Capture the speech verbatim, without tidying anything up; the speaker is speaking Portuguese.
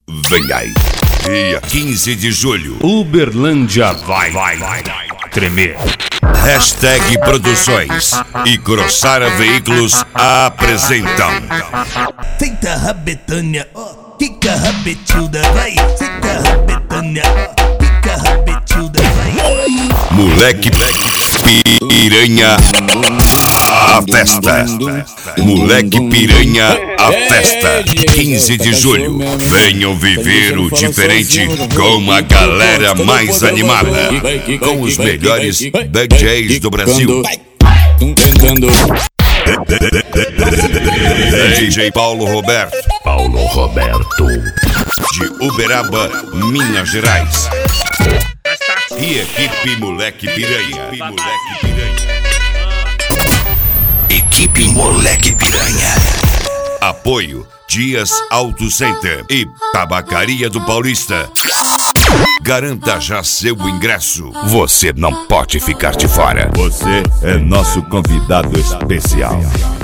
Vem aí, dia quinze de julho, Uberlândia vai, vai, vai, vai tremer. Hashtag Produções e Crossara Veículos apresentam Senta a rabetânia, ó, quica a rabetilda, vai. Senta a rabetânia, ó, quica a rabetilda, vai. Moleque Piranha a festa. Moleque Piranha a festa. quinze de julho. Venham viver o diferente com a galera mais animada, com os melhores D Js do Brasil. D J Paulo Roberto. Paulo Roberto. De Uberaba, Minas Gerais. E equipe Moleque Piranha. Moleque Piranha. Equipe Moleque Piranha. Apoio Dias Auto Center e Tabacaria do Paulista. Garanta já seu ingresso. Você não pode ficar de fora. Você é nosso convidado especial.